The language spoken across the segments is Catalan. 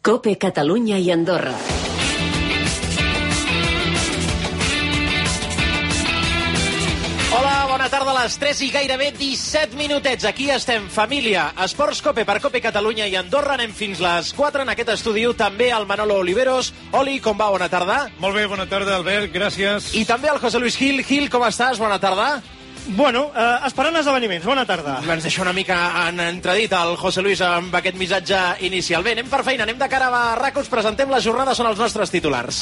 COPE Catalunya i Andorra. Hola, bona tarda a les 3 i gairebé 17 minutets. Aquí estem, família. Esports COPE per COPE Catalunya i Andorra. Anem fins les 4 en aquest estudi. També el Manolo Oliveros. Oli, com va? Bona tarda. Molt bé, bona tarda, Albert, gràcies. I també el José Luis Gil. Gil, com estàs? Bona tarda. Bueno, esperant esdeveniments. Bona tarda. Ens deixa una mica en entredit el José Luis amb aquest missatge inicial. Bé, anem per feina, anem de cara a Barraca, us presentem la jornada, són els nostres titulars.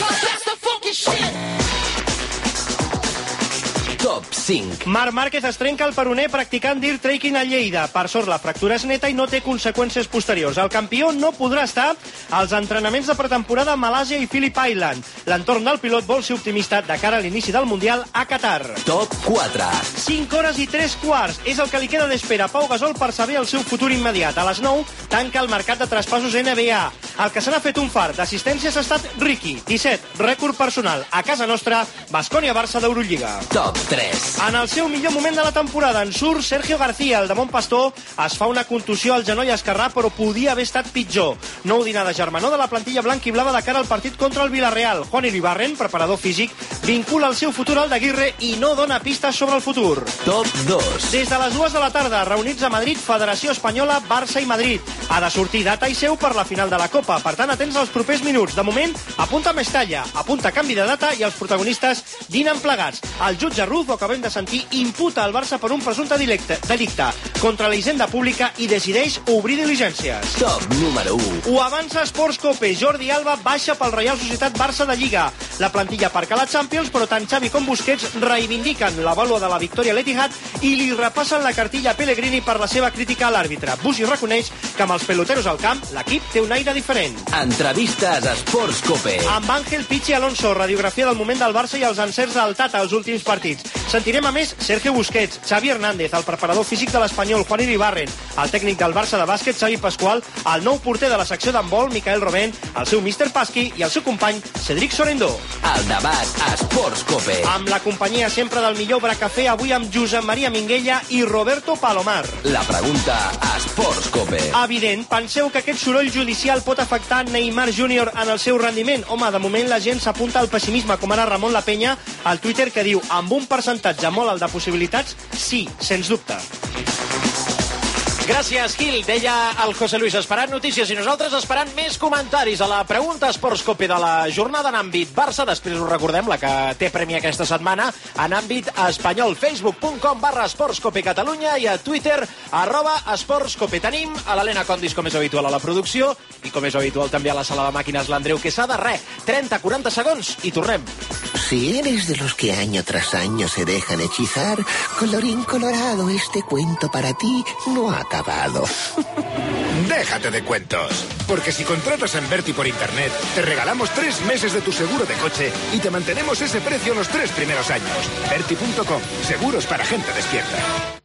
Top 5. Marc Márquez es trenca el peroné practicant dirt trekking a Lleida. Per sort, la fractura és neta i no té conseqüències posteriors. El campió no podrà estar als entrenaments de pretemporada a Malàsia i Phillip Island. L'entorn del pilot vol ser optimista de cara a l'inici del Mundial a Qatar. Top 4. 5 hores i 3 quarts. És el que li queda d'espera Pau Gasol per saber el seu futur immediat. A les 9 tanca el mercat de traspassos NBA. El que se n'ha fet un fart d'assistències ha estat Ricky. 17, rècord personal. A casa nostra, Baskonia-Barça d'Eurolliga. Top 3. En el seu millor moment de la temporada en surt Sergio García, el de Montpastor. Es fa una contusió al genoll esquerrà, però podia haver estat pitjor. Nou dinar de germanor de la plantilla blanc i blava de cara al partit contra el Villarreal. Juan Iribarren, preparador físic, vincula el seu futur al d'Aguirre i no dona pistes sobre el futur. Top 2. Des de les 2 de la tarda, reunits a Madrid, Federació Espanyola, Barça i Madrid. Ha de sortir data i seu per la final de la Copa. Per tant, atents als propers minuts. De moment, apunta Mestalla, apunta canvi de data i els protagonistes dinen plegats. El jutge Ruz, ho acabem de sentir, imputa al Barça per un presumpte delicte contra la hisenda pública i decideix obrir diligències. Top número 1. Ho avança Esports COPE. Jordi Alba baixa pel Reial Societat Barça de Lliga. La plantilla aparca la Champions, però tant Xavi com Busquets reivindiquen la vàlua de la victòria a l'Etihad i li repassen la cartilla a Pellegrini per la seva crítica a l'àrbitre. Busi reconeix que amb els peloteros al camp l'equip té un aire diferent. Entrevistes a Esports COPE. Amb Ángel Pichi Alonso, radiografia del moment del Barça i els encerts del Tata als últims partits. Sentirem a més Sergio Busquets, Xavi Hernández, el preparador físic de l'Espanyol, Juan Iribarren, el tècnic del Barça de bàsquet, Xavi Pascual, el nou porter de la secció d'handbol, Michael Robén, el seu míster Pasqui i el seu company, Cedric Sorendó. El debat a Esports COPE. Amb la companyia sempre del millor bracafé, avui amb Josep Maria Minguella i Roberto Palomar. La pregunta a Esports COPE. Evident, penseu que aquest soroll judicial pot afectar Neymar Júnior en el seu rendiment? Home, de moment la gent s'apunta al pessimisme, com ara Ramon La Peña, al Twitter, que diu, amb un percentatge molt alt de possibilitats, sí, sens dubte. Gràcies, Gil. Deia el José Luis, esperant notícies i nosaltres esperant més comentaris a la pregunta Esports COPE de la jornada en àmbit Barça. Després us recordem la que té premi aquesta setmana en àmbit espanyol. Facebook.com/Esports COPE Catalunya i a Twitter @Esports COPE. Tenim a l'Helena Condis, com és habitual, a la producció i com és habitual també a la sala de màquines l'Andreu Quesada. 30-40 segons i tornem. Si eres de los que año tras año se dejan hechizar, colorín colorado, este cuento para ti no ha acabado. Déjate de cuentos, porque si contratas en Berti por internet, te regalamos 3 meses de tu seguro de coche y te mantenemos ese precio los 3 primeros años. Berti.com, seguros para gente despierta.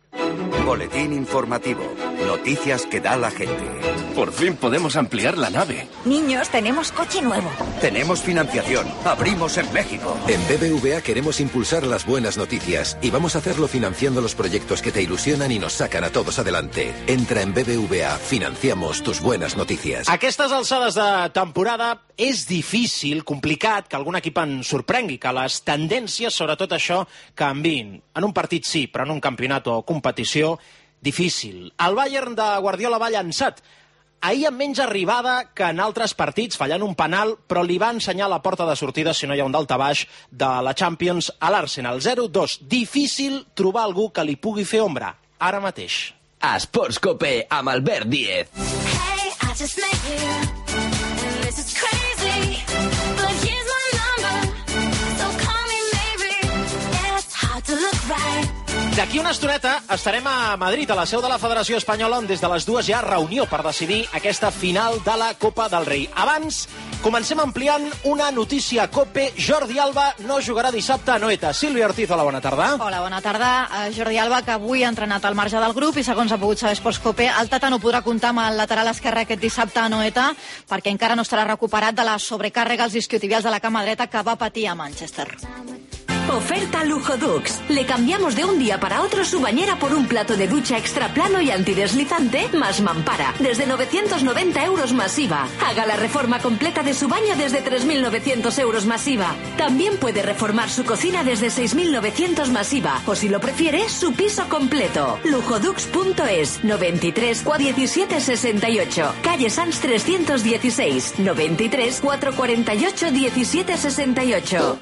Boletín informativo. Noticias que da la gente. Por fin podemos ampliar la nave. Niños, tenemos coche nuevo. Tenemos financiación. Abrimos en México. En BBVA queremos impulsar las buenas noticias y vamos a hacerlo financiando los proyectos que te ilusionan y nos sacan a todos adelante. Entra en BBVA. Financiamos tus buenas noticias. A aquestes alçades de temporada és difícil, complicat, que algun equip en sorprengui, que les tendències, sobretot això, canviïn. En un partit sí, però en un campionat o competició, difícil. El Bayern de Guardiola va llançat. Ahir amb menys arribada que en altres partits, fallant un penal, però li va ensenyar la porta de sortida, si no hi ha un daltabaix, de la Champions a l'Arsenal. 0-2. Difícil trobar algú que li pugui fer ombra. Ara mateix. A Esports COPE amb Albert Díez. Hey, I just met you, and this is crazy, but here's my number, so call me maybe, yeah, it's hard to look right. D'aquí una estoneta estarem a Madrid, a la seu de la Federació Espanyola, on des de les 2 hi ha reunió per decidir aquesta final de la Copa del Rei. Abans, comencem ampliant una notícia COPE. Jordi Alba no jugarà dissabte a Anoeta. Sílvia Ortiz, hola, bona tarda. Hola, bona tarda. Jordi Alba, que avui ha entrenat al marge del grup i segons ha pogut saber Esports COPE, el Tata no podrà comptar amb el lateral esquerre aquest dissabte a Anoeta perquè encara no estarà recuperat de la sobrecàrrega als isquiotibials de la cama dreta que va patir a Manchester. Oferta Lujo Dux. Le cambiamos de un día para otro su bañera por un plato de ducha extra plano y antideslizante más mampara. Desde 990 euros masiva. Haga la reforma completa de su baño desde 3.900 euros masiva. También puede reformar su cocina desde 6.900 masiva. O si lo prefiere, su piso completo. Lujodux.es. 93 417 68. Calle Sans 316. 93 448 17 68.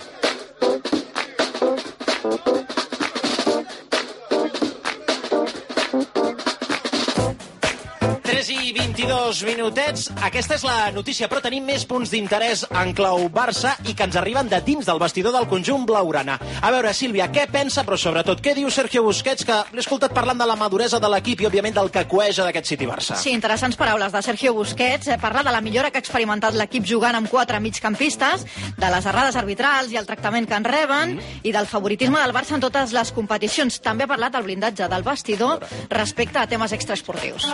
22 minutets. Aquesta és la notícia, però tenim més punts d'interès en clau Barça i que ens arriben de dins del vestidor del conjunt blaugrana. A veure, Sílvia, què pensa, però sobretot què diu Sergio Busquets, que l'he escoltat parlant de la maduresa de l'equip i, òbviament, del que coeja d'aquest City-Barça? Sí, interessants paraules de Sergio Busquets. Parla de la millora que ha experimentat l'equip jugant amb 4 migcampistes, de les errades arbitrals i el tractament que en reben, i del favoritisme del Barça en totes les competicions. També ha parlat del blindatge del vestidor respecte a temes extraesportius.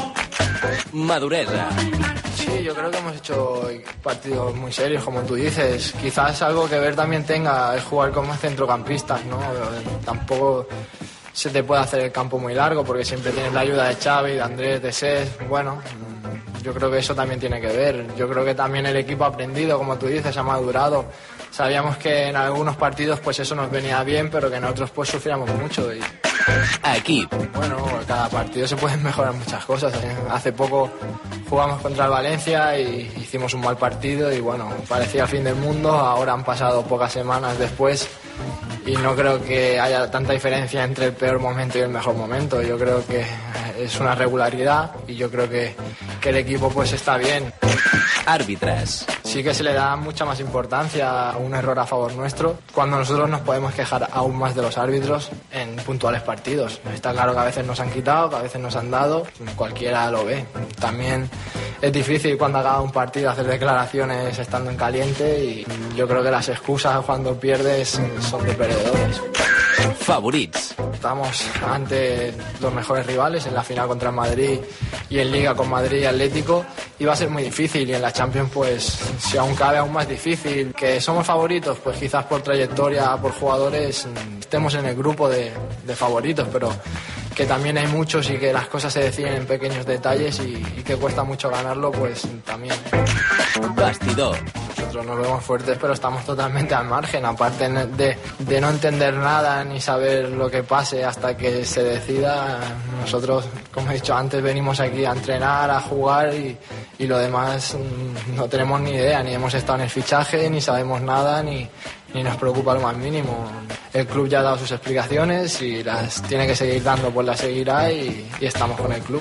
Madureza. Sí, yo creo que hemos hecho partidos muy serios, como tú dices. Quizás algo que ver también tenga es jugar como centrocampistas, ¿no? Tampoco se te puede hacer el campo muy largo porque siempre tienes la ayuda de Xavi, de Andrés, de Cés. Bueno, yo creo que eso también tiene que ver. Yo creo que también el equipo ha aprendido, como tú dices, ha madurado. Sabíamos que en algunos partidos pues eso nos venía bien, pero que en otros pues sufríamos mucho. Y... Aquí. Bueno, cada partido se pueden mejorar muchas cosas. Hace poco jugamos contra el Valencia y hicimos un mal partido y bueno, parecía el fin del mundo. Ahora han pasado pocas semanas después y no creo que haya tanta diferencia entre el peor momento y el mejor momento. Yo creo que es una regularidad y yo creo que el equipo pues está bien. Árbitras. Sí que se le da mucha más importancia a un error a favor nuestro, cuando nosotros nos podemos quejar aún más de los árbitros en puntuales partidos. Está claro que a veces nos han quitado, que a veces nos han dado, cualquiera lo ve. También es difícil cuando acaba un partido hacer declaraciones estando en caliente y yo creo que las excusas cuando pierdes son de perdedores. Favorits. Estamos ante los mejores rivales en la final contra el Madrid y en Liga con Madrid y Atlético y va a ser muy difícil y en la Champions pues si aún cabe aún más difícil. Que somos favoritos pues quizás por trayectoria, por jugadores estemos en el grupo de favoritos, pero que también hay muchos y que las cosas se deciden en pequeños detalles y que cuesta mucho ganarlo pues también. Bastidor. Nosotros nos vemos fuertes pero estamos totalmente al margen, aparte de no entender nada ni saber lo que pase hasta que se decida. Nosotros, como he dicho antes, venimos aquí a entrenar, a jugar y lo demás no tenemos ni idea, ni hemos estado en el fichaje, ni sabemos nada, ni nos preocupa lo más mínimo. El club ya ha dado sus explicaciones y las tiene que seguir dando, pues las seguirá y estamos con el club.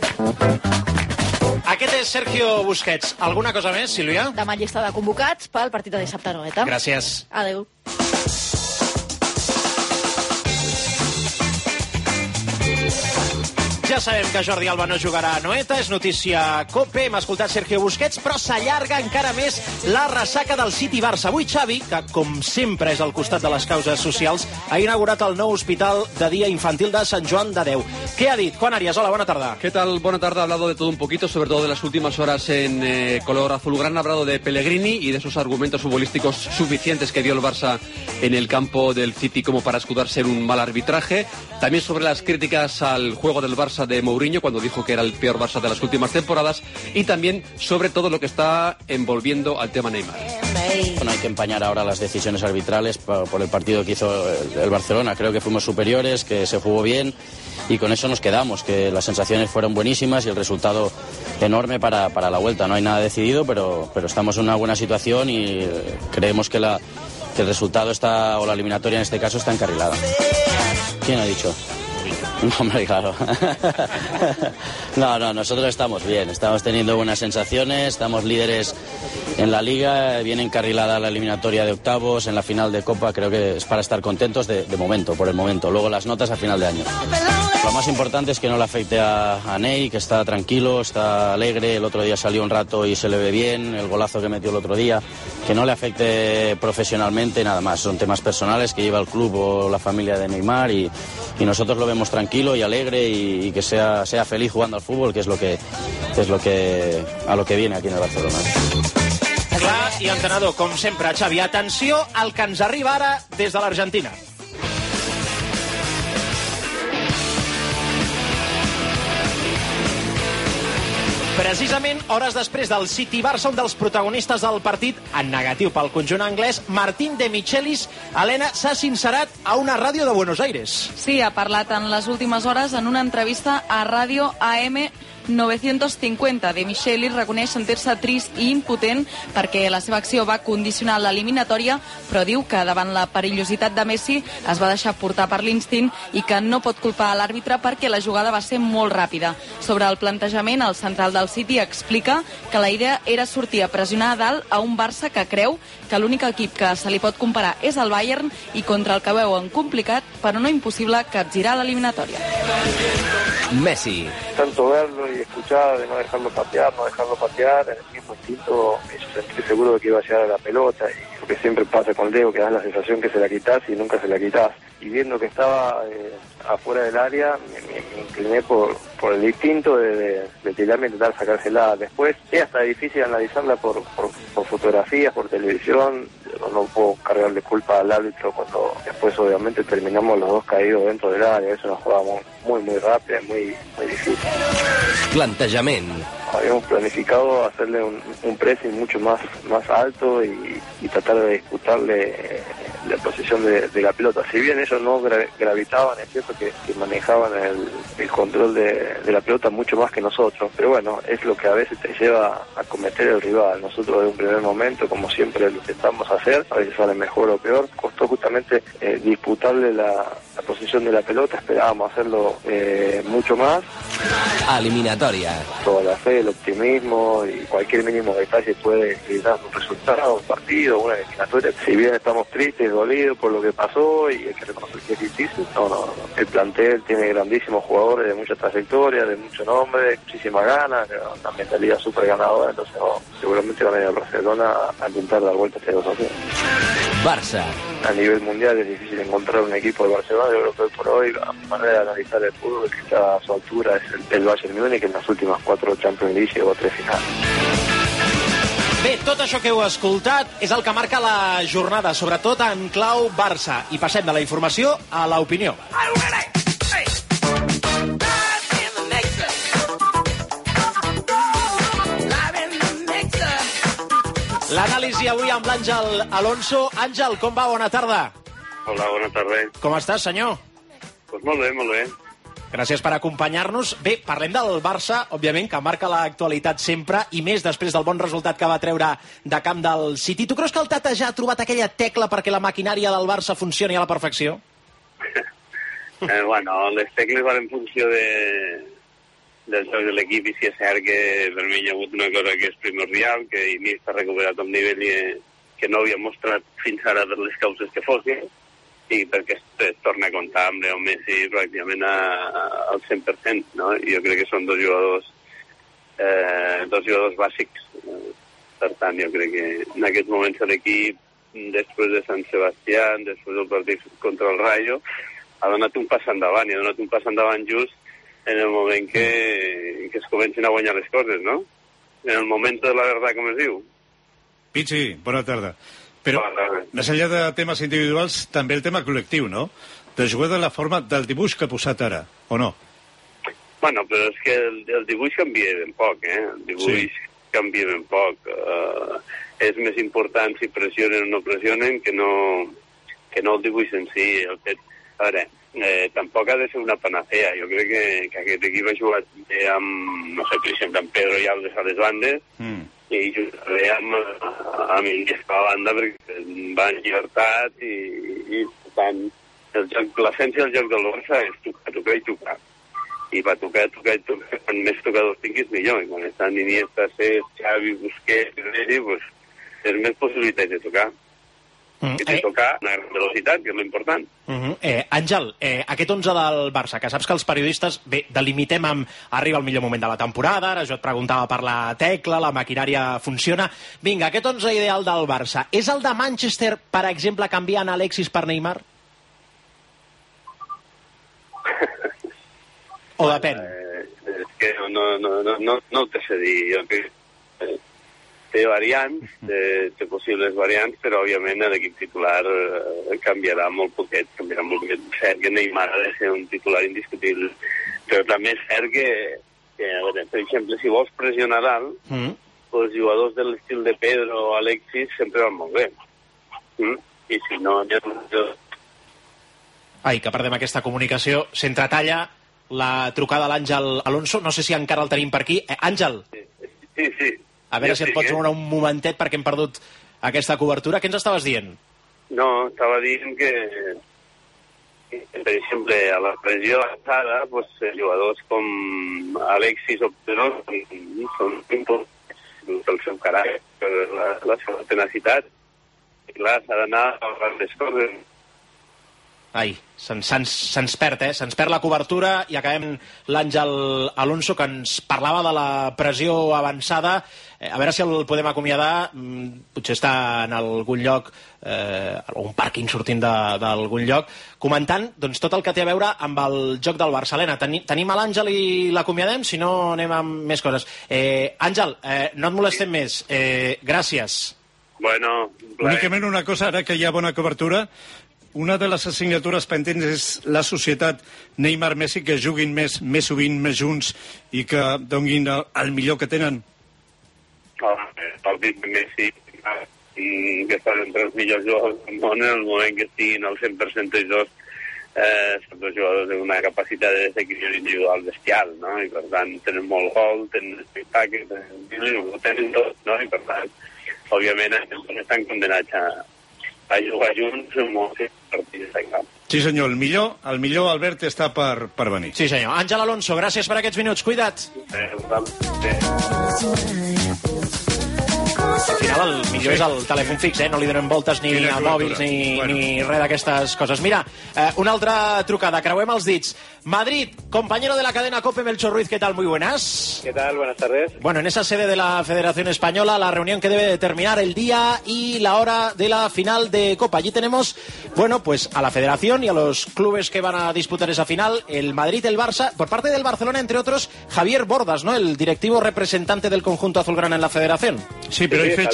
Aquest és Sergio Busquets. Alguna cosa més, Sílvia? Demà llista de convocats pel partit de dissabte a Noeta. Gràcies. Adéu. Ja sabem que Jordi Alba no jugarà a Noeta, és notícia COPE, hem escoltat Sergio Busquets, però s'allarga encara més la ressaca del City-Barça. Avui Xavi, que com sempre és al costat de les causes socials, ha inaugurat el nou hospital de dia infantil de Sant Joan de Déu. ¿Qué ha dit? Juan Arias, hola, buena tarde. ¿Qué tal? Buena tarde. Ha hablado de todo un poquito, sobre todo de las últimas horas en color azulgrana. Ha hablado de Pellegrini y de esos argumentos futbolísticos suficientes que dio el Barça en el campo del City como para escudarse en un mal arbitraje. También sobre las críticas al juego del Barça de Mourinho, cuando dijo que era el peor Barça de las últimas temporadas. Y también sobre todo lo que está envolviendo al tema Neymar. No hay que empañar ahora las decisiones arbitrales por el partido que hizo el Barcelona. Creo que fuimos superiores, que se jugó bien y con eso nos quedamos, que las sensaciones fueron buenísimas y el resultado enorme para la vuelta. No hay nada decidido, pero estamos en una buena situación y creemos que el resultado está, o la eliminatoria en este caso, está encarrilada. ¿Quién ha dicho? No, hombre, claro. No, nosotros estamos bien, estamos teniendo buenas sensaciones, estamos líderes en la Liga, viene encarrilada la eliminatoria de octavos, en la final de Copa, creo que es para estar contentos de momento, por el momento. Luego las notas a final de año. Lo más importante es que no le afecte a Ney, que está tranquilo, está alegre, el otro día salió un rato y se le ve bien, el golazo que metió el otro día, que no le afecte profesionalmente, nada más. Son temas personales que lleva el club o la familia de Neymar y nosotros lo vemos tranquilo y alegre y que sea feliz jugando al fútbol, que es lo que a lo que viene aquí en el Barcelona. Clar, i entrenador, com sempre, Xavi, atenció al que ens arriba ara des de l'Argentina. Precisament, hores després del City-Barça, un dels protagonistes del partit, en negatiu pel conjunt anglès, Martín de Michelis, Helena, s'ha sincerat a una ràdio de Buenos Aires. Sí, ha parlat en les últimes hores en una entrevista a Ràdio AM 950. De Michelis reconeix sentir-se trist i impotent perquè la seva acció va condicionar l'eliminatòria, però diu que davant la perillositat de Messi es va deixar portar per l'instint i que no pot culpar a l'àrbitre perquè la jugada va ser molt ràpida. Sobre el plantejament, el central del City explica que la idea era sortir a pressionar a dalt a un Barça que creu que l'únic equip que se li pot comparar és el Bayern i contra el que veuen complicat, però no impossible, capgirar l'eliminatòria. Messi. Tanto verlo y escuchar, de no dejarlo patear, en el mismo instinto me sentí seguro de que iba a llegar a la pelota, y lo que siempre pasa con Leo, que das la sensación que se la quitas y nunca se la quitas. Y viendo que estaba afuera del área, me incliné por el instinto de tirarme e intentar sacársela. Después es hasta difícil analizarla por fotografías, por televisión. No puedo cargarle culpa al árbitro cuando después obviamente terminamos los dos caídos dentro del área. Es una jugada muy rápida, muy difícil. Plantejament. Habíamos planificado hacerle un pressing mucho más alto y tratar de disputarle la posición de la pelota. Si bien ellos no gravitaban, es cierto que manejaban el control de la pelota mucho más que nosotros, pero bueno, es lo que a veces te lleva a cometer el rival. Nosotros desde un primer momento, como siempre lo intentamos hacer, a veces sale mejor o peor, costó justamente disputarle la posición de la pelota, esperábamos hacerlo mucho más. Eliminatòria. Toda la fe, el optimismo y cualquier mínimo detalle puede dar un resultado, un partido, una eliminatoria. Si bien estamos tristes, dolidos por lo que pasó y hay que reconocer que es difícil, no. El plantel tiene grandísimos jugadores de mucha trayectoria, de mucho nombre, muchísimas ganas, una mentalidad súper ganadora, entonces seguramente van a ir a Barcelona a intentar dar vuelta a este desafío. Barça. A nivel mundial es difícil encontrar un equipo de Barcelona. Yo creo que hoy por hoy la manera de analizar el fútbol que está a su altura es el Bayern Múnich, que en las últimas 4 Champions League llegó a 3 finals. Bé, tot això que heu escoltat és el que marca la jornada, sobretot en clau Barça. I passem de la informació a l'opinió. L'anàlisi avui amb l'Àngel Alonso. Àngel, com va? Bona tarda. Hola, bona tarda. Com estàs, senyor? Pues molt bé, molt bé. Gràcies per acompanyar-nos. Bé, parlem del Barça, òbviament, que marca l'actualitat sempre, i més després del bon resultat que va treure de camp del City. Tu creus que el Tata ja ha trobat aquella tecla perquè la maquinària del Barça funcioni a la perfecció? Bueno, les tecles van en funció del joc de l'equip, i si és cert que per mi hi ha hagut una cosa que és primordial, que Iniesta ha recuperat un nivell que no havia mostrat fins ara per les causes que fossin, i perquè es torna a comptar amb Leo Messi pràcticament al 100%, no? Jo crec que són dos jugadors bàsics. Per tant, jo crec que en aquests moments l'equip, després de Sant Sebastián, després del partit contra el Rayo, ha donat un pas endavant, i ha donat un pas endavant just en el moment que es comencen a guanyar les coses, ¿no? En el moment de la verdad, com es diu. Pichi, bona tarda. Però, més enllà de temes individuals, també el tema col·lectiu, no? De jugar de la forma del dibuix que ha posat ara, o no? Bueno, però és que el dibuix canvia ben poc, El dibuix canvia ben poc. És més important si pressionen o no pressionen que no el dibuix en si. A veure, tampoc ha de ser una panacea. Jo crec que aquest equip ha jugat amb, no sé, per exemple, amb Pedro i Alves a les bandes, i jugaré amb Iniesta a la banda perquè van llibertat, i per tant l'essència del joc del Barça és tocar i tocar. I va tocar, quan més tocadors tinguis millor, i quan estan Iniesta, Cesc, Xavi, Busquets, pues, és més possibilitats de tocar. I de tocar una gran velocitat, que és l'important. Àngel, aquest 11 del Barça, que saps que els periodistes, bé, delimitem amb arriba el millor moment de la temporada, ara jo et preguntava per la tecla, la maquinària funciona. Vinga, aquest 11 ideal del Barça, és el de Manchester, per exemple, canviant Alexis per Neymar? O depèn? És que no ho sé dir. Jo té variants, té possibles variants, però òbviament l'equip titular canviarà molt poquet. És cert que Neymar ha de ser un titular indiscutible, però també és cert que a veure, per exemple, si vols pressionar dalt, els jugadors de l'estil de Pedro o Alexis sempre van molt bé. I si no... Ai, que perdem aquesta comunicació. S'entretalla la trucada a l'Àngel Alonso. No sé si encara el tenim per aquí. Àngel. Sí. A veure si et pots moure un momentet perquè hem perdut aquesta cobertura. Què ens estaves dient? No, estava dient que per exemple, a la pressió avançada, jugadors com Alexis o Pedro són importants pel seu caràcter, per la seva tenacitat. I clar, s'ha d'anar a les coses. Ai, se'ns perd, se'ns perd la cobertura i acabem l'Àngel Alonso, que ens parlava de la pressió avançada. A veure si el podem acomiadar. Potser està en algun lloc, un pàrquing sortint d'algun lloc, comentant doncs, tot el que té a veure amb el joc del Barça. Helena, tenim a l'Àngel i l'acomiadem, si no anem amb més coses. Àngel, no et molestem més. Gràcies. Bueno, únicament una cosa, ara que hi ha bona cobertura, una de les assignatures pendents és la societat Neymar-Messi, que juguin més sovint, més junts i que donin el millor que tenen. El dit de Messi, que estan entre els millors jugadors del món, en el moment que estiguin al 100% els dos, són dos jugadors d'una capacitat de desequilibri individual bestial, no? I per tant tenen molt gol, tenen espectacle, tenen tot, no? I per tant, òbviament, estan condenats a jugar junts en molts partits de camp. Sí, senyor, el millor Albert està per venir. Sí, senyor. Àngel Alonso, gràcies per aquests minuts. Cuida't. Al final el millor és el telèfon fix, no li donen voltes ni a mòbils ni res d'aquestes coses. Mira, una altra trucada, creuem els dits. Madrid, compañero de la cadena COPE, Melchor Ruiz, ¿qué tal? Muy buenas. ¿Qué tal? Buenas tardes. Bueno, en esa sede de la Federación Española, la reunión que debe determinar el día y la hora de la final de Copa. Allí tenemos, bueno, pues a la Federación y a los clubes que van a disputar esa final, el Madrid, el Barça, por parte del Barcelona, entre otros, Javier Bordas, ¿no? El directivo representante del conjunto azulgrana en la Federación. Sí, pero ¿hay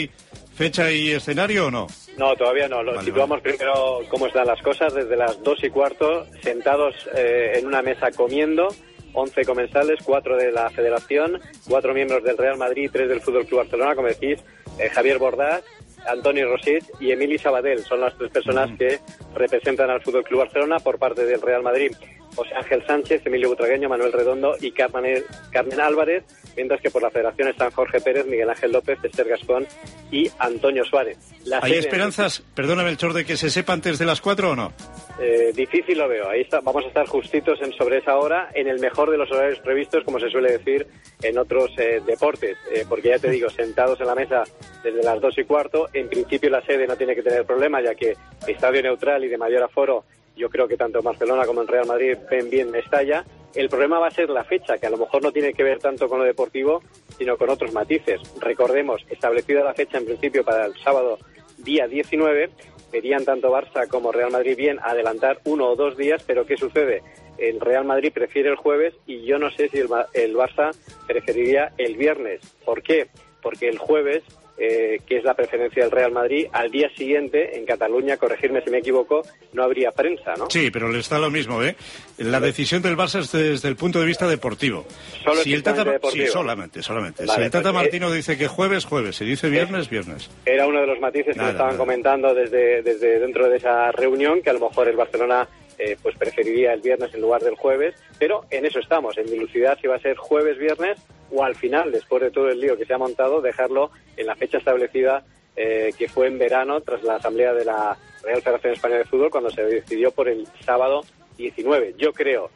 fecha y escenario o no? No, todavía no. Situamos primero cómo están las cosas. Desde las 2:15, sentados en una mesa comiendo, 11 comensales, 4 de la Federación, 4 miembros del Real Madrid y 3 del Fútbol Club Barcelona, como decís, Javier Bordas, Antoni Rosich y Emili Sabadell. Son las 3 personas que representan al Fútbol Club Barcelona por parte del Real Madrid. José Ángel Sánchez, Emilio Butragueño, Manuel Redondo y Carmen Álvarez, mientras que por la Federación están Jorge Pérez, Miguel Ángel López, Esther Gaspón y Antonio Suárez. ¿Hay esperanzas, perdóname Melchor, de que se sepa antes de las 4 o no? Difícil lo veo. Ahí está, vamos a estar justitos sobre esa hora, en el mejor de los horarios previstos, como se suele decir en otros deportes, porque ya te digo, sentados en la mesa desde las 2:15, en principio la sede no tiene que tener problema, ya que estadio neutral y de mayor aforo, yo creo que tanto en Barcelona como en Real Madrid ven bien Mestalla. El problema va a ser la fecha, que a lo mejor no tiene que ver tanto con lo deportivo, sino con otros matices. Recordemos, establecida la fecha en principio para el sábado día 19, pedían tanto Barça como Real Madrid bien adelantar 1 o 2 días, pero ¿qué sucede? El Real Madrid prefiere el jueves y yo no sé si el Barça preferiría el viernes. ¿Por qué? Porque el jueves, que es la preferencia del Real Madrid, al día siguiente, en Cataluña, corregirme si me equivoco, no habría prensa, ¿no? Sí, pero le está lo mismo, ¿eh? La decisión del Barça es desde el punto de vista deportivo. ¿Solo si el Tata... deportivo? Sí, solamente. Vale, si el Tata pues, Martino dice que jueves, si dice viernes, viernes. Era uno de los matices que estaban comentando desde dentro de esa reunión, que a lo mejor el Barcelona pues preferiría el viernes en lugar del jueves, pero en eso estamos, en dilucidar si va a ser jueves-viernes o al final, después de todo el lío que se ha montado, dejarlo en la fecha establecida que fue en verano tras la asamblea de la Real Federación Española de Fútbol, cuando se decidió por el sábado 19. Yo creo,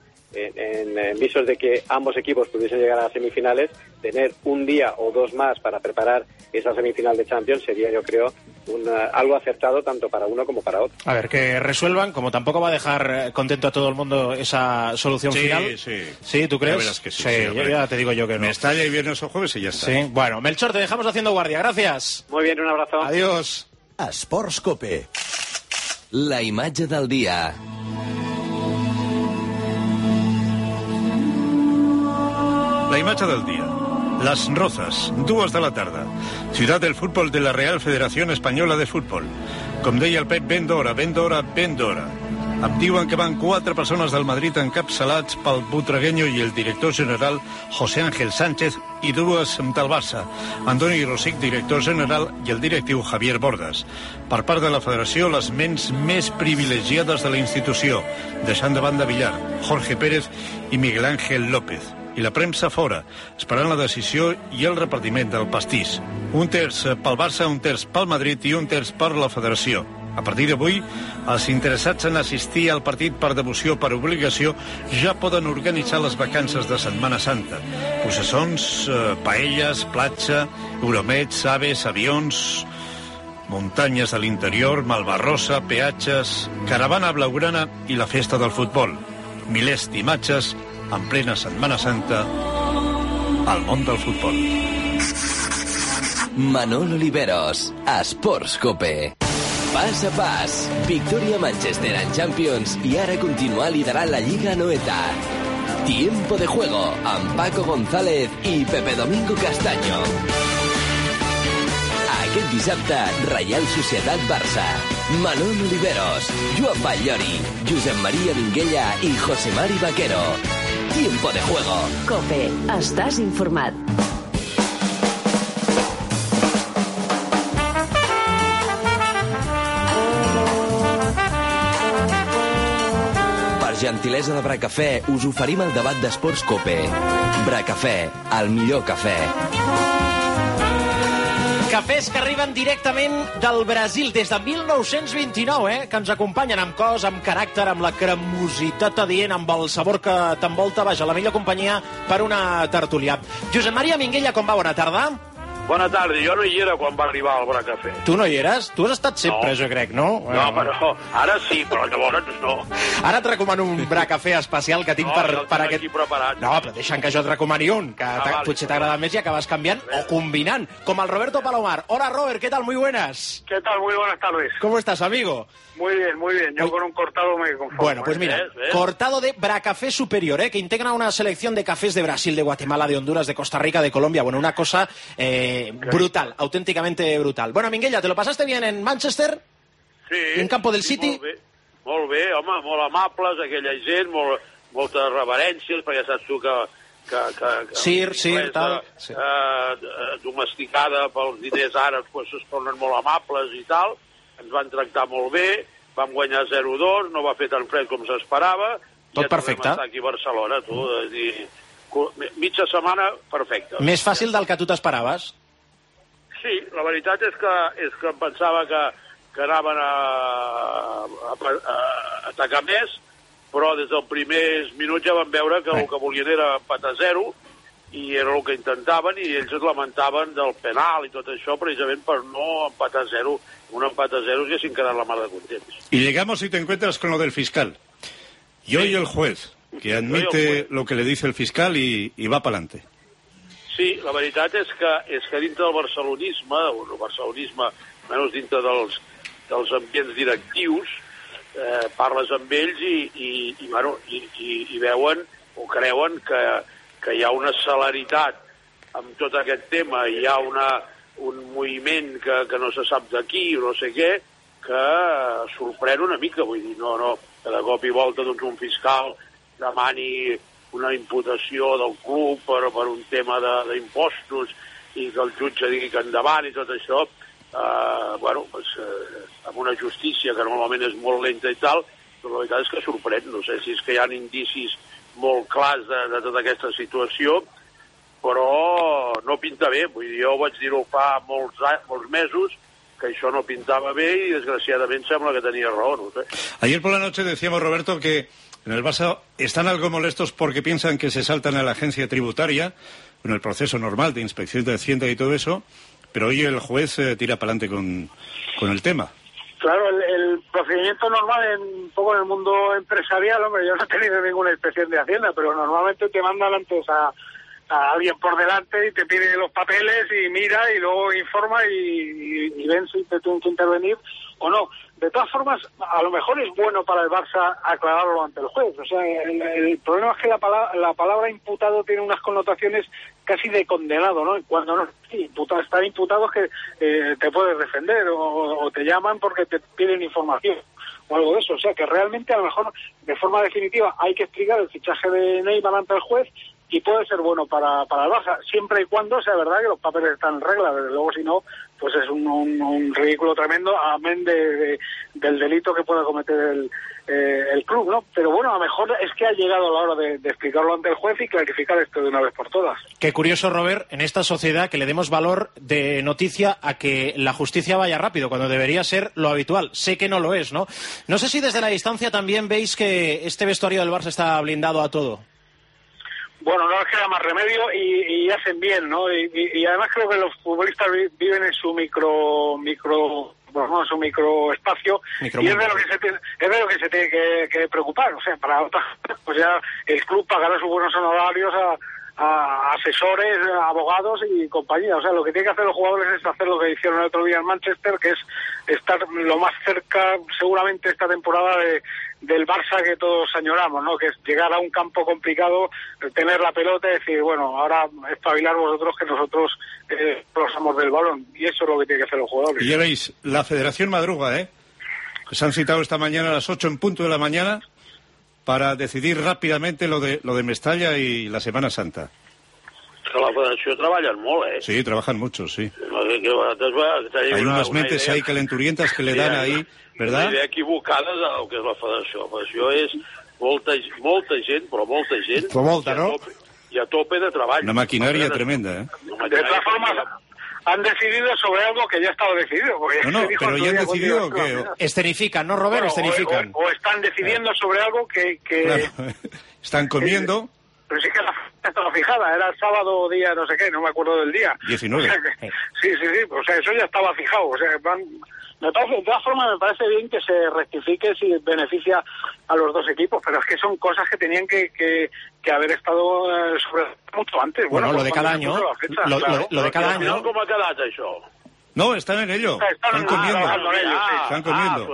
en visos de que ambos equipos pudiesen llegar a las semifinales, tener un día o 2 más para preparar esa semifinal de Champions sería, yo creo, algo acertado tanto para uno como para otro. A ver, que resuelvan, como tampoco va a dejar contento a todo el mundo esa solución final. Sí, ¿tú crees? Ya verás que sí, ya te digo yo que no. Mestalla y viernes o jueves y ya está. Sí, bueno, Melchor, te dejamos haciendo guardia, gracias. Muy bien, un abrazo. Adiós. Esports Cope. La imatge del dia. La imatge del dia. Las Rozas, 2 de la tarda. Ciutat del futbol de la Real Federació Espanyola de Futbol. Com deia el Pep, ben d'hora. Em diuen que van 4 persones del Madrid encapçalats pel butregueño i el director general José Ángel Sánchez i 2 del Barça, Andoni Rosic, director general, i el directiu Javier Bordas. Per part de la federació, les ments més privilegiades de la institució, deixant de banda Villar, Jorge Pérez i Miguel Ángel López. I la premsa fora, esperant la decisió i el repartiment del pastís. 1/3 pel Barça, 1/3 pel Madrid i 1/3 per la federació. A partir d'avui, els interessats en assistir al partit per devoció per obligació ja poden organitzar les vacances de Setmana Santa. Processons, paelles, platja, euromets, aves, avions, muntanyes de l'interior, Malvarrosa, peatges, caravana blaugrana i la festa del futbol. Milers d'imatges en plena Setmana Santa al món del futbol. Manol Oliveros, Esports Cope. Pas a pas, victòria a Manchester en Champions i ara continuar liderant la Lliga Noeta. Tiempo de juego amb Paco González i Pepe Domingo Castaño. Aquest dissabte, Reial Societat Barça. Manol Oliveros, Joan Batllori, Josep Maria Minguella i José Mari Vaquero. Tiempo de juego. Cope, estàs informat. Per gentilesa de Bracafè, us oferim el debat d'Esports Cope. Bracafè, el millor cafè. Cafès que arriben directament del Brasil des de 1929, que ens acompanyen amb cos, amb caràcter, amb la cremositat adient, amb el sabor que t'envolta. Vaja, la millor companyia per una tertúlia. Josep Maria Minguella, com va? Bona tarda. Bona tarda, jo no hi era quan va arribar el Bracafè. Tu no hi eres? Tu has estat sempre, no. Jo crec, no? No, però ara sí, però llavors no. Ara et recomano un Bracafè especial que tinc per aquest... Aquí preparat. No, però deixa'm que jo et recomani un, que potser t'agrada més i acabes canviant o combinant, com el Roberto Palomar. Hola, Robert, ¿qué tal? Muy buenas. ¿Qué tal? Muy buenas tardes. ¿Cómo estás, amigo? Muy bien, muy bien. Yo con un cortado me conformo. Bueno, pues mira, cortado de Bracafé Superior, que integra una selección de cafés de Brasil, de Guatemala, de Honduras, de Costa Rica, de Colombia. Bueno, una cosa brutal, auténticamente brutal. Bueno, Minguella, ¿te lo pasaste bien en Manchester? Sí. En Campo del City? Molt bé, home, molt amables, aquella gent, moltes reverències, perquè saps tu que Sir, tal. Domesticada pels diners àrabs, pues, es tornen molt amables i tal. Ens van tractar molt bé, vam guanyar 0-2, no va fer tan fred com s'esperava. Tot perfecte. Ja estar aquí a Barcelona, tu, mitja setmana perfecta. Més fàcil del que tu t'esperaves? Sí, la veritat és que em pensava que anaven a atacar més, però des dels primers minuts ja vam veure que el que volien era empatar 0, i era el que intentaven, i ells es lamentaven del penal i tot això, precisament per no empatar 0. Un empat a 0 que sin quedar la mar de contents. Y llegamos y te encuentras con lo del fiscal. Y hoy el juez, que admite lo que le dice el fiscal y va para adelante. Sí, la veritat és que dintre del barcelonisme, menys dintre dels ambients directius, parles amb ells i veuen o creuen que hi ha una celeritat amb tot aquest tema, hi ha un moviment que no se sap d'aquí, no sé què, que sorprèn una mica, vull dir, no, que de cop i volta doncs, un fiscal demani una imputació del club per un tema d'impostos i que el jutge digui que endavant i tot això, amb una justícia que normalment és molt lenta i tal, però la veritat és que sorprèn, no sé si és que hi ha indicis molt clars de tota aquesta situació, però no pinta bé. Vull dir, jo vaig dir-ho fa molts mesos, que això no pintaba bé y desgraciadamente sembla que tenía raó, no sé. Ayer por la noche decíamos, Roberto, que en el Barça están algo molestos porque piensan que se saltan a la agencia tributaria en el proceso normal de inspección de Hacienda y todo eso, pero hoy el juez tira para adelante con el tema. Claro, el procedimiento normal un poco en el mundo empresarial, hombre, yo no he tenido ninguna inspección de Hacienda, pero normalmente te mandan antes a alguien por delante y te pide los papeles y mira y luego informa y ven si te tienen que intervenir o no. De todas formas, a lo mejor es bueno para el Barça aclararlo ante el juez. O sea, el problema es que la palabra imputado tiene unas connotaciones casi de condenado, ¿no? Cuando no estar imputado es que te puedes defender o te llaman porque te piden información o algo de eso. O sea, que realmente a lo mejor de forma definitiva hay que explicar el fichaje de Neymar ante el juez y puede ser bueno para el Barça, siempre y cuando sea verdad que los papeles están en regla. Desde luego, si no, pues es un ridículo tremendo, amén del delito que pueda cometer el club, ¿no? Pero bueno, a lo mejor es que ha llegado la hora de explicarlo ante el juez y clarificar esto de una vez por todas. Qué curioso, Robert, en esta sociedad que le demos valor de noticia a que la justicia vaya rápido, cuando debería ser lo habitual. Sé que no lo es, ¿no? No sé si desde la distancia también veis que este vestuario del Barça está blindado a todo. Bueno, no les queda más remedio y hacen bien, ¿no? Y además creo que los futbolistas viven en su su microespacio y es de lo que se tiene que preocupar. O sea, para otras, pues ya el club pagará sus buenos honorarios a asesores, a abogados y compañía. O sea, lo que tienen que hacer los jugadores es hacer lo que hicieron el otro día en Manchester, que es estar lo más cerca, seguramente esta temporada, del Barça que todos añoramos, ¿no? Que es llegar a un campo complicado, tener la pelota y decir, bueno, ahora espabilar vosotros que nosotros somos del balón. Y eso es lo que tienen que hacer los jugadores. Y ya veis, la Federación madruga, ¿eh? Se han citado esta mañana a las 8 en punto de la mañana para decidir rápidamente lo de Mestalla y la Semana Santa. Que la Federació treballen molt, eh? Sí, trabajan mucho, sí. Hay unas mentes ahí calenturientas que le dan ahí, ¿verdad? Una idea equivocada del que és la Federació. La Federació és molta gent, però molta gent. Però molta, ¿no? I a tope de treball. Una maquinaria tremenda, ¿eh? De todas formas, han decidido sobre algo que ya estaba decidido. No, pero ya han decidido que... Escenifican, ¿no, Robert? Bueno, escenifican. O están decidiendo sobre algo que... Claro. Están comiendo... Pero sí que la fecha estaba fijada, era el sábado día no sé qué, no me acuerdo del día. 19. O sea que, sí, o sea, eso ya estaba fijado. O sea, de todas formas me parece bien que se rectifique si beneficia a los dos equipos, pero es que son cosas que tenían que haber estado sobre mucho antes. Bueno, lo de cada año. Lo de cada año. Com ha quedat això? No, están en ello. Están comiendo. Están comiendo.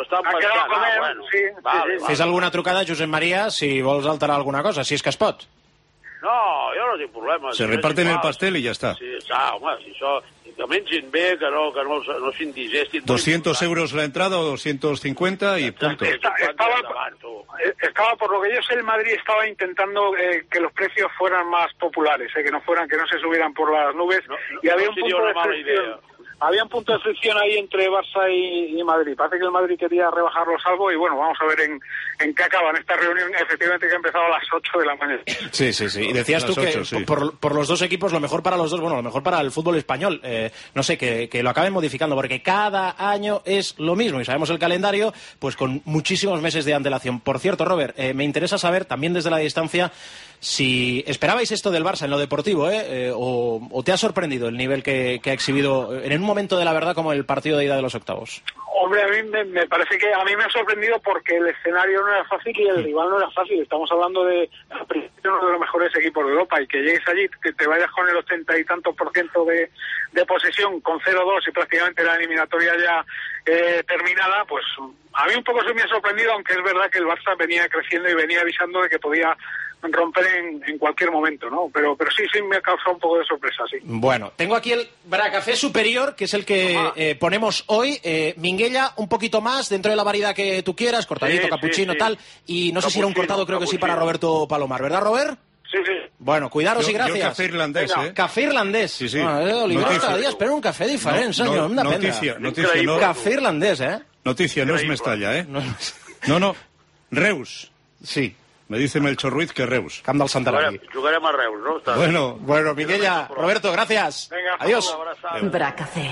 Fes alguna trucada, Josep María, si vols alterar alguna cosa, si és que es pot. No, jo no tinc problema. Se reparten el pastel y ya está. Sí, home, si això... Que mengin bé, que no s'indigestin. 200 euros la entrada o 250 y punto. Estaba, por lo que yo sé, el Madrid estaba intentando que los precios fueran más populares, que no se subieran por las nubes. Y había un punto de fricción. Había un punto de fricción ahí entre Barça y Madrid. Parece que el Madrid quería rebajarlos algo y bueno, vamos a ver en qué acaban esta reunión, efectivamente, que ha empezado a las 8 de la mañana. Sí. Y decías tú que por los dos equipos, lo mejor para los dos, bueno, lo mejor para el fútbol español, no sé, que lo acaben modificando, porque cada año es lo mismo y sabemos el calendario, pues con muchísimos meses de antelación. Por cierto, Robert, me interesa saber, también desde la distancia, si esperabais esto del Barça en lo deportivo, o te ha sorprendido el nivel que ha exhibido en un momento de la verdad como el partido de ida de los octavos. Hombre, a mí me parece que a mí me ha sorprendido porque el escenario no era fácil y el rival no era fácil. Estamos hablando de, al principio, uno de los mejores equipos de Europa y que llegues allí, que te vayas con el 80 y tantos % de posesión, con 0-2 y prácticamente la eliminatoria ya terminada, pues a mí un poco se me ha sorprendido, aunque es verdad que el Barça venía creciendo y venía avisando de que podía romper en cualquier momento, ¿no? Pero sí me ha causado un poco de sorpresa, sí. Bueno, tengo aquí el Bracafé Superior, que es el que ponemos hoy. Minguella, un poquito más, dentro de la variedad que tú quieras, cortadito, capuchino, tal. Y no sé si era un cortado, creo que sí, para Roberto Palomar, ¿verdad, Robert? Sí. Bueno, cuidaros y gracias. Yo café irlandés, ¿eh? Café irlandés. Sí. Oliver cada dia espera un café diferent, senyor. Notícia, no. Café irlandés, ¿eh? Noticia, no es Mestalla, ¿eh? No. Reus. Sí. Me dice Melchor Ruiz que Reus. Camp del Santarari. Jugarem a Reus, no? Bueno, Minguella, Roberto, gracias. Venga, adiós. Bracafé.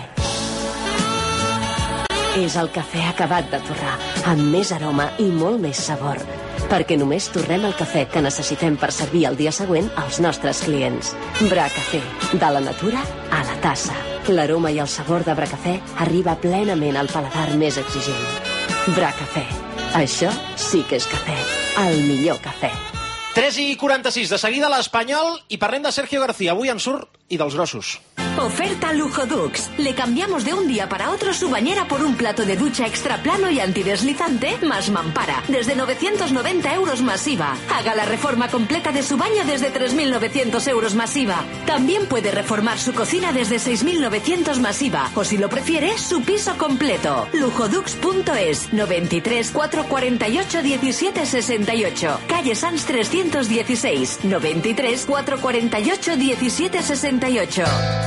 És el cafè acabat de torrar, amb més aroma i molt més sabor. Perquè només torrem el cafè que necessitem per servir el dia següent als nostres clients. Bracafé, de la natura a la tassa. L'aroma i el sabor de Bracafé arriba plenament al paladar més exigent. Bracafé. Això sí que és cafè. El millor cafè. 3:46, de seguida l'Espanyol, i parlem de Sergio García. Avui en surt i dels grossos. Oferta Lujodux. Le cambiamos de un día para otro su bañera por un plato de ducha extra plano y antideslizante más mampara. Desde 990 euros masiva. Haga la reforma completa de su baño desde 3.900 euros masiva. También puede reformar su cocina desde 6.900 masiva. O si lo prefiere, su piso completo. Lujodux.es 93 448 17 68. Calle Sans 316. 93 448 17 68.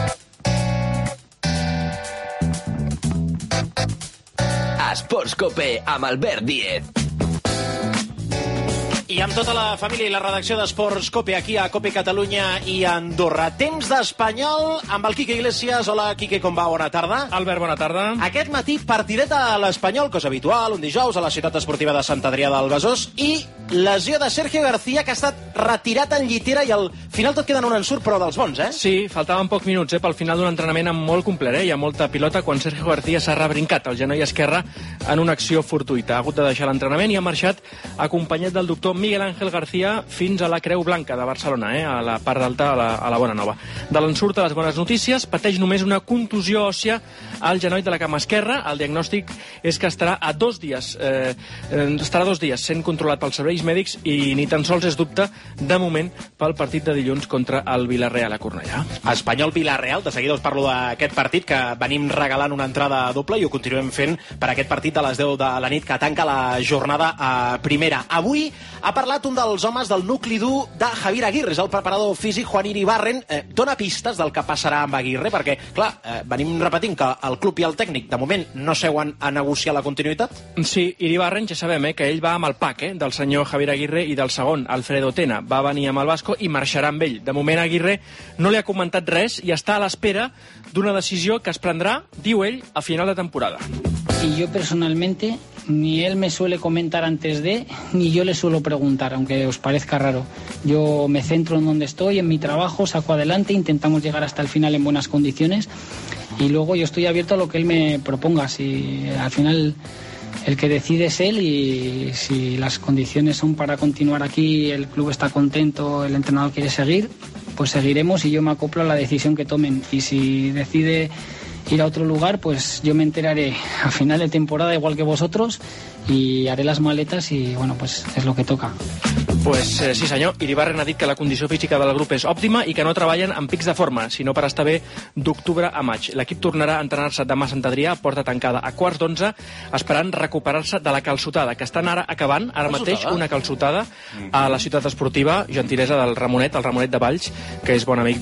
Esports Cope amb Albert Díez. I amb tota la família i la redacció d'Esports Cope aquí a Cope Catalunya i Andorra. Temps d'Espanyol amb el Quique Iglesias. Hola, Quique, com va? Bona tarda. Albert, bona tarda. Aquest matí, partidet a l'Espanyol, cosa habitual, un dijous a la ciutat esportiva de Sant Adrià del Besòs, i lesió de Sergio García, que ha estat retirat en llitera, i al final tot queda en un ensurt, però dels bons, eh? Sí, faltaven pocs minuts, pel final d'un entrenament amb molt complet, Hi ha molta pilota, quan Sergio García s'ha rebrincat el genoll esquerre en una acció fortuïta. Ha hagut de deixar l'entrenament i ha marxat acompanyat del doctor Miguel Ángel García fins a la Creu Blanca de Barcelona, a la part alta, a la Bona Nova. De l'ensurt a les bones notícies, pateix només una contusió òssia al genoll de la cama esquerra. El diagnòstic és que estarà a 2 dies, estarà 2 dies sent controlat pels serveis mèdics i ni tan sols és dubte, de moment, pel partit de dilluns contra el Villarreal a Cornellà. Espanyol-Villarreal, de seguida us parlo d'aquest partit, que venim regalant una entrada doble i ho continuem fent per aquest partit de les 10 de la nit que tanca la jornada a primera. Avui ha parlat un dels homes del nucli dur de Javier Aguirre, és el preparador físic Juan Iribarren. Dona pistes del que passarà amb Aguirre, perquè, clar, venim repetint que el club i el tècnic, de moment, no seuen a negociar la continuïtat? Sí, Iribarren, ja sabem, que ell va amb el pack del senyor Javier Aguirre i del segon, Alfredo Tena. Va venir amb el Vasco i marxarà amb ell. De moment, Aguirre no li ha comentat res i està a l'espera d'una decisió que es prendrà, diu ell, a final de temporada. Y yo personalmente, ni él me suele comentar antes de, ni yo le suelo preguntar, aunque os parezca raro. Yo me centro en donde estoy, en mi trabajo, saco adelante, intentamos llegar hasta el final en buenas condiciones y luego yo estoy abierto a lo que él me proponga. Si al final el que decide es él y si las condiciones son para continuar aquí, el club está contento, el entrenador quiere seguir, pues seguiremos y yo me acoplo a la decisión que tomen. Y si decide ir a otro lugar, pues yo me enteraré a final de temporada igual que vosotros y haré las maletas y bueno, pues es lo que toca. Pues sí senyor, Iribarren ha dit que la condició física del grup és òptima i que no treballen en pics de forma, sinó per estar bé d'octubre a maig. L'equip tornarà a entrenar-se demà a Sant Adrià, porta tancada a 11:15, esperant recuperar-se de la calçotada, que estan ara acabant, ara mateix, una calçotada a la ciutat esportiva, gentilesa del Ramonet, el Ramonet de Valls, que és bon amic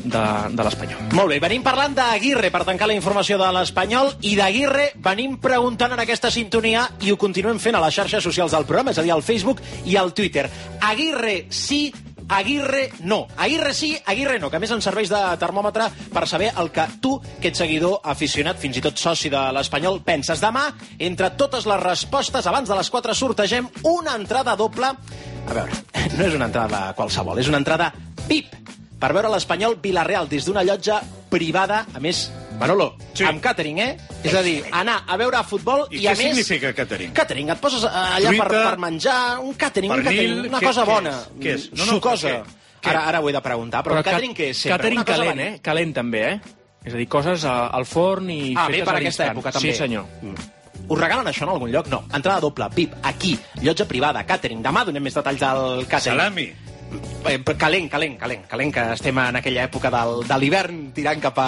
de l'Espanyol. Molt bé, venim parlant d'Aguirre per tancar la informació de l'Espanyol, i d'Aguirre venim preguntant en aquesta sintonia i ho continuem fent a les xarxes socials del programa, és a dir, al Facebook i al Twitter. Aguirre sí, Aguirre no. Aguirre sí, Aguirre no, que a més ens serveix de termòmetre per saber el que tu, que ets seguidor, aficionat, fins i tot soci de l'Espanyol, penses. Demà, entre totes les respostes, abans de les 4 sortegem una entrada doble. A veure, no és una entrada qualsevol, és una entrada VIP per veure l'Espanyol Villarreal des d'una llotja privada, a més, Manolo, sí, amb càtering, És a dir, anar a veure futbol i a més... I què significa càtering? Càtering, et poses allà per menjar, un càtering, una cosa bona. Què és? Sucosa. Ara ho he de preguntar, però càtering què és sempre? Càtering calent, calent també, És a dir, coses al forn i fetes a l'instant. bé, per aquesta època també. Sí, senyor. Us regalen això en algun lloc? No. Entrada doble, VIP, aquí, llotja privada, càtering. Demà donem més detalls del càtering. Salami. Calent, que estem en aquella època de l'hivern tirant cap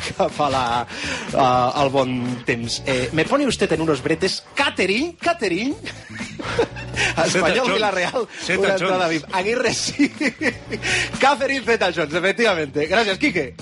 al bon temps. Me pone usted en unos bretes. Catering. Espanyol Villarreal. Una entrada VIP. Aguirre sí. Catherine Zeta-Jones, efectivamente. Gracias, Quique.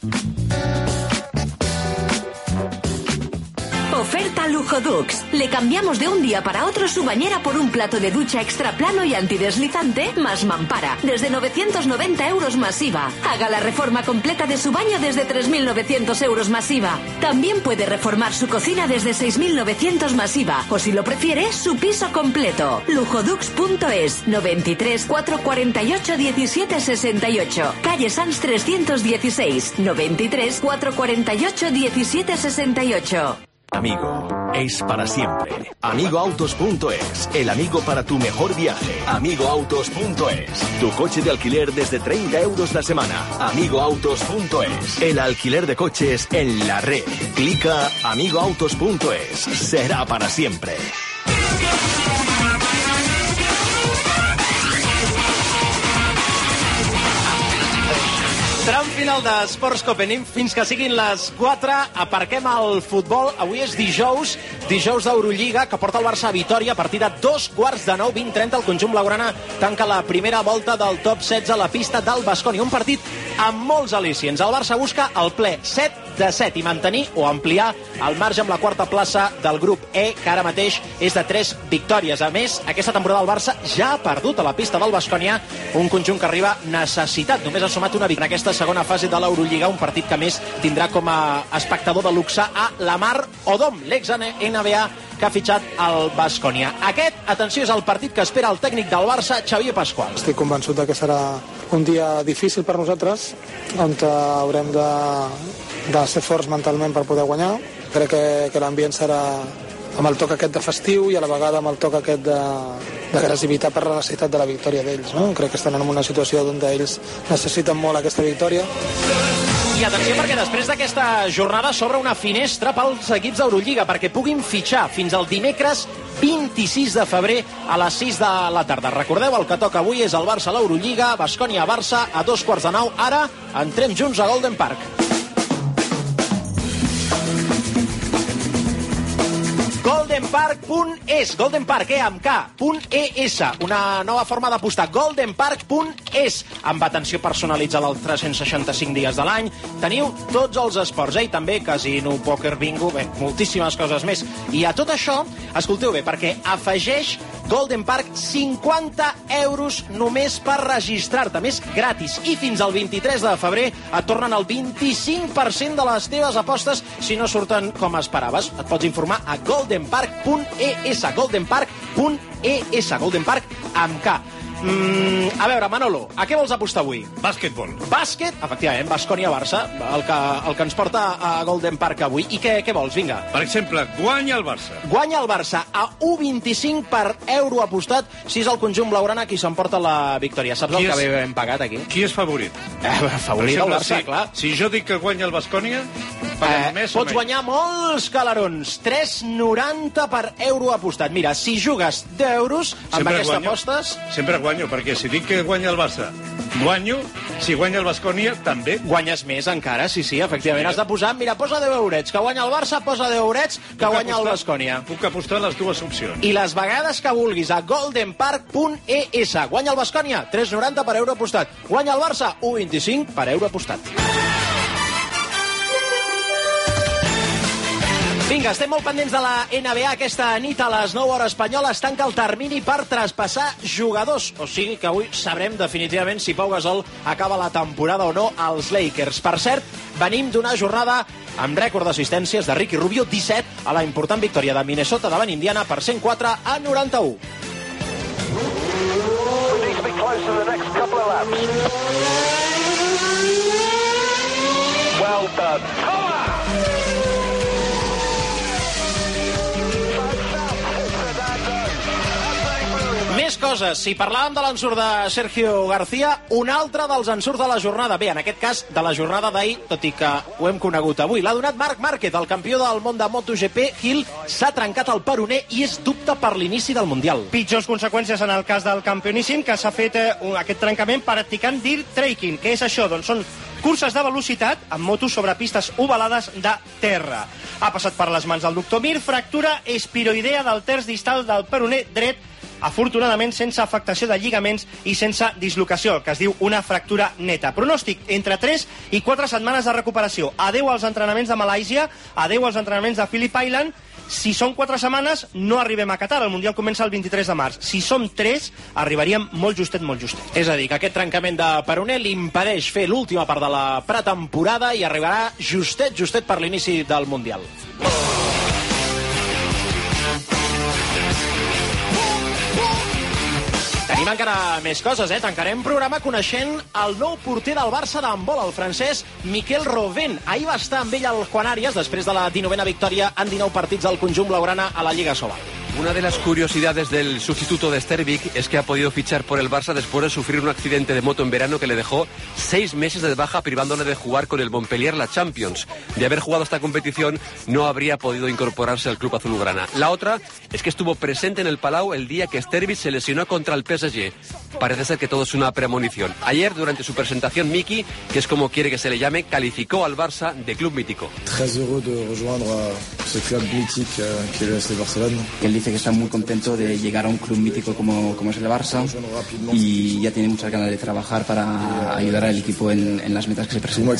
Oferta Lujodux. Le cambiamos de un día para otro su bañera por un plato de ducha extra plano y antideslizante más mampara. Desde 990 euros masiva. Haga la reforma completa de su baño desde 3.900 euros masiva. También puede reformar su cocina desde 6.900 masiva. O si lo prefiere, su piso completo. Lujodux.es 93 448 17 68. Calle Sans 316. 93 448 17 68. Amigo, es para siempre. Amigoautos.es, el amigo para tu mejor viaje. Amigoautos.es, tu coche de alquiler desde 30 euros la semana. Amigoautos.es, el alquiler de coches en la red. Clica amigoautos.es, será para siempre. Tram final d'Esports Cope. Anem fins que siguin les 4. Aparquem el futbol. Avui és dijous d'Eurolliga, que porta el Barça a Vitòria a partir de 2:15, 20:30. El conjunt blaugrana tanca la primera volta del top 16 a la pista del Baskonia. Un partit amb molts al·licients. El Barça busca el ple 7-7 i mantenir o ampliar el marge amb la quarta plaça del grup E, que ara mateix és de 3 victòries. A més, aquesta temporada el Barça ja ha perdut a la pista del Baskonia, un conjunt que arriba necessitat. Només ha sumat una victòria en aquesta segona fase de l'Eurolliga, un partit que més tindrà com a espectador de luxe a Lamar Odom, l'ex-NBA que ha fitxat el Baskonia. Aquest, atenció, és el partit que espera el tècnic del Barça, Xavier Pasqual. Estic convençut que serà un dia difícil per nosaltres, on haurem de ser forts mentalment per poder guanyar. Crec que l'ambient serà amb el toc aquest de festiu i a la vegada amb el toc aquest d'agressivitat per la necessitat de la victòria d'ells, no? Crec que estan en una situació on ells necessiten molt aquesta victòria. I atenció, perquè després d'aquesta jornada s'obre una finestra pels equips d'Eurolliga perquè puguin fitxar fins al dimecres 26 de febrer a les 6 de la tarda. Recordeu, el que toca avui és el Barça a l'Eurolliga, Baskonia-Barça a 8:15. Ara entrem junts a Golden Park. GoldenPark.es, Golden Park, amb K.es, una nova forma d'apostar, GoldenPark.es, amb atenció personalitzada als 365 dies de l'any. Teniu tots els esports, i també casino, pòquer, bingo, bé, moltíssimes coses més. I a tot això, escolteu bé, perquè afegeix Golden Park 50 euros només per registrar-te, més gratis. I fins al 23 de febrer et tornen el 25% de les teves apostes si no surten com esperaves. Et pots informar a goldenpark.es, goldenpark.es, Golden Park amb K. A veure, Manolo, a què vols apostar avui? Bàsquetbol. Bàsquet? Efectivament, Baskonia-Barça, el que ens porta a Golden Park avui. I què vols? Vinga. Per exemple, guanya el Barça. Guanya el Barça a 1,25 per euro apostat, si és el conjunt blaugrana qui s'emporta la victòria. Saps el que hem pagat aquí? Qui és favorit? Favorit el Barça, clar. Si jo dic que guanya el Baskonia, pots guanyar molts calarons. 3,90 per euro apostat. Mira, si jugues 10 euros amb aquesta apostes... Sempre guanyo, perquè si dic que guanya el Barça, guanyo. Si guanya el Baskonia, també. Guanyes més encara, sí, efectivament. Has de posar, mira, posa 10 eurets. Que guanya el Barça, posa 10 eurets, que guanya el Baskonia. Puc apostar les dues opcions. I les vegades que vulguis a goldenpark.es. Guanya el Baskonia, 3,90 per euro apostat. Guanya el Barça, 1,25 per euro apostat. Vinga, estem molt pendents de la NBA. Aquesta nit a les 9 hores espanyoles tanca el termini per traspassar jugadors. O sigui que avui sabrem definitivament si Pau Gasol acaba la temporada o no als Lakers. Per cert, venim d'una jornada amb rècord d'assistències de Ricky Rubio, 17, a la important victòria de Minnesota davant Indiana per 104 a 91. We need to be close to the next couple of laps. Well done. Més coses. Si parlàvem de l'ensurt de Sergio García, un altre dels ensurts de la jornada. Bé, en aquest cas, de la jornada d'ahir, tot i que ho hem conegut avui. L'ha donat Marc Márquez, el campió del món de MotoGP. Hill s'ha trencat el peroné i és dubte per l'inici del Mundial. Pitjors conseqüències en el cas del campioníssim, que s'ha fet aquest trencament practicant dirt trekking. Què és això? Doncs són curses de velocitat amb motos sobre pistes ovalades de terra. Ha passat per les mans del doctor Mir, fractura espiroidea del terç distal del peroné dret, afortunadament sense afectació de lligaments i sense dislocació, que es diu una fractura neta. Pronòstic, entre 3 i 4 setmanes de recuperació. Adeu als entrenaments de Malàisia, adeu als entrenaments de Phillip Island. Si són 4 setmanes, no arribem a Qatar. El Mundial comença el 23 de març. Si som 3, arribaríem molt justet, molt justet. És a dir, que aquest trencament de peroné li impedeix fer l'última part de la pretemporada i arribarà justet per l'inici del Mundial. Tenim Tenim encara més coses, Tancarem programa coneixent el nou porter del Barça d'handbol, el francès Miquel Rovén. Ahir va estar amb ell al Juan Arias després de la 19a victòria en 19 partits del conjunt blaugrana a la Lliga Sobal. Una de las curiosidades del sustituto de Stervik es que ha podido fichar por el Barça después de sufrir un accidente de moto en verano que le dejó 6 meses de baja, privándole de jugar con el Montpellier la Champions. De haber jugado esta competición, no habría podido incorporarse al club azulgrana. La otra es que estuvo presente en el Palau el día que Stervik se lesionó contra el PSG. Parece ser que todo es una premonición. Ayer, durante su presentación, Miki, que es como quiere que se le llame, calificó al Barça de club mítico. Très heureux de rejoindre ce club mythique que es el FC Barcelone. Él dice que está muy contento de llegar a un club mítico como es el Barça y ya tiene muchas ganas de trabajar para ayudar al equipo en las metas que se presentan.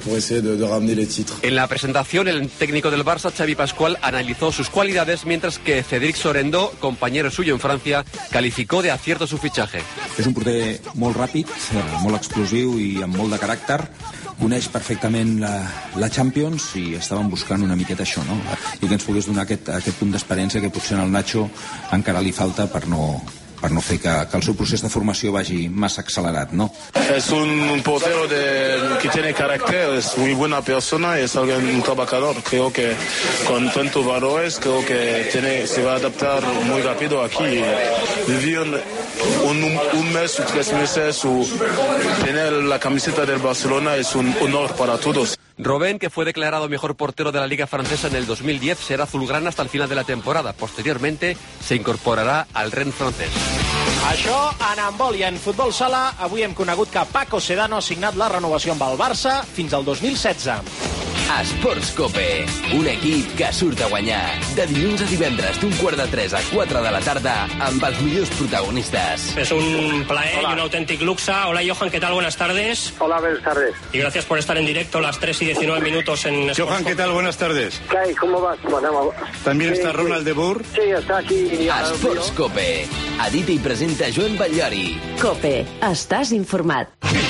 En la presentación, el técnico del Barça, Xavi Pascual, analizó sus cualidades, mientras que Cédric Sorendo, compañero suyo en Francia, calificó de acierto su fichaje. És un porter molt ràpid, molt explosiu i amb molt de caràcter. Coneix perfectament la Champions i estàvem buscant una miqueta això, no? I que ens pogués donar aquest punt d'experiència que potser al Nacho encara li falta per no fer que el seu procés de formació vagi massa accelerat, ¿no? Es un portero que tiene carácter, es muy buena persona, es un trabajador. Creo que con tantos valores, creo que se va a adaptar muy rápido aquí. Vivir un mes o 3 meses o tener la camiseta del Barcelona es un honor para todos. Rovén, que fue declarado mejor portero de la Liga Francesa en el 2010, será azulgrana hasta el final de la temporada. Posteriormente se incorporarà al Rennes francès. Això en handbol i en futbol sala. Avui hem conegut que Paco Sedano ha signat la renovació amb el Barça fins al 2016. Esports Cope, un equip que surt a guanyar. De dilluns a divendres, d'1:45 a 4 de la tarda, amb els millors protagonistas. Es un placer y un auténtico luxe. Hola, Johan, ¿qué tal? Buenas tardes. Hola, buenas tardes. Y gracias por estar en directo las 3:19 en Sports Johan, ¿qué tal? Buenas tardes. ¿Qué hay? ¿Cómo vas? Bueno, ¿También está Ronald de Boer? Sí, está aquí. Esports Cope. Edita i presenta Joan Batllori. Cope, estàs informat.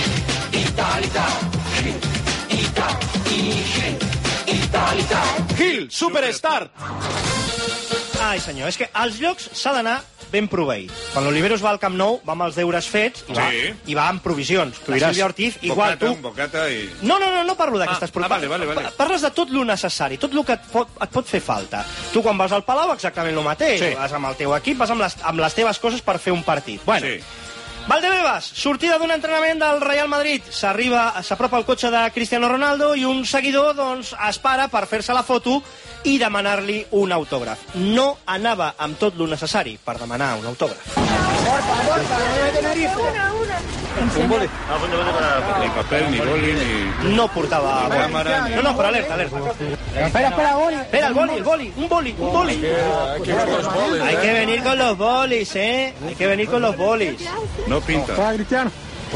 Gil, Superstar. Ai, senyor, és que als llocs s'ha d'anar ben proveït. Quan l'Oliveros va al Camp Nou, va amb els deures fets i va amb provisions. La Sílvia Ortiz, igual tu... Bocata i... No parlo d'aquestes provisions. Vale. Parles de tot lo necessari, tot el que et pot fer falta. Tu quan vas al Palau, exactament el mateix. Sí. Vas amb el teu equip, vas amb les teves coses per fer un partit. Bueno, Sí. Valdebebas, sortida d'un entrenament del Real Madrid. S'apropa al cotxe de Cristiano Ronaldo i un seguidor es para per fer-se la foto i demanar-li un autògraf. No anava amb tot lo necessari per demanar un autògraf. Un boli. Ni papel, ni boli, ni... No portava boli. Cámara, ni... No, però alerta. Espera, boli. Espera, el boli. Un boli. Hay que venir con los bolis, ¿eh? Hay que venir con los bolis. No pinta. Cristiano.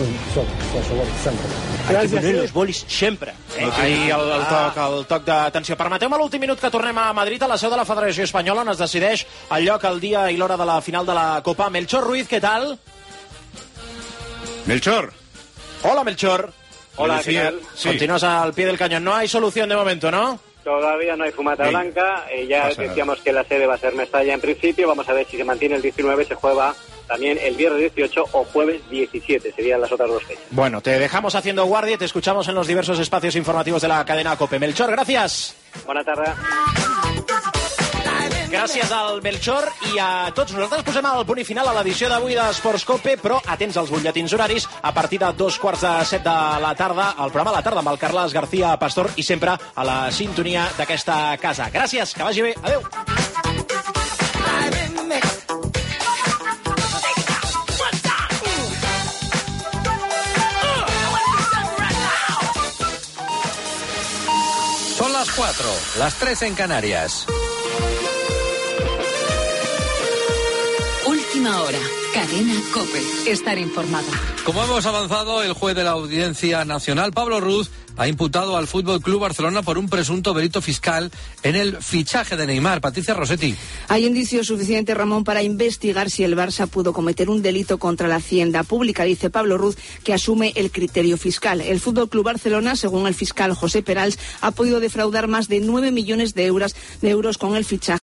Hay que venir los bolis sempre. Ahí el toc d'atenció. Permeteu-me l'últim minut que tornem a Madrid, a la seu de la Federació Espanyola, on es decideix el lloc, el dia i l'hora de la final de la Copa. Melchor Ruiz, ¿qué tal? Melchor. Hola, Melchor. Hola, ¿qué tal? Sí. Continúas al pie del cañón. No hay solución de momento, ¿no? Todavía no hay fumata Ey. blanca. Ya Pasa decíamos que la sede va a ser Mestalla en principio. Vamos a ver si se mantiene el 19. Se juega también el viernes 18 o jueves 17. Serían las otras dos fechas. Bueno, te dejamos haciendo guardia y te escuchamos en los diversos espacios informativos de la cadena COPE. Melchor, gracias. Buena tarde. Gràcies al Melchor i a tots. Nosaltres posem el punt i final a l'edició d'avui d'Esports Cope, però atents als butlletins horaris a partir de 6:45 de la tarda, el programa a la tarda amb el Carles García Pastor i sempre a la sintonia d'aquesta casa. Gràcies, que vagi bé. Adéu. Son las 4, las 3 en Canarias. Última hora. Cadena COPE. Estar informado. Como hemos avanzado, el juez de la Audiencia Nacional, Pablo Ruz, ha imputado al Fútbol Club Barcelona por un presunto delito fiscal en el fichaje de Neymar. Patricia Rossetti. Hay indicios suficientes, Ramón, para investigar si el Barça pudo cometer un delito contra la hacienda pública, dice Pablo Ruz, que asume el criterio fiscal. El Fútbol Club Barcelona, según el fiscal José Perals, ha podido defraudar más de 9 millones de euros con el fichaje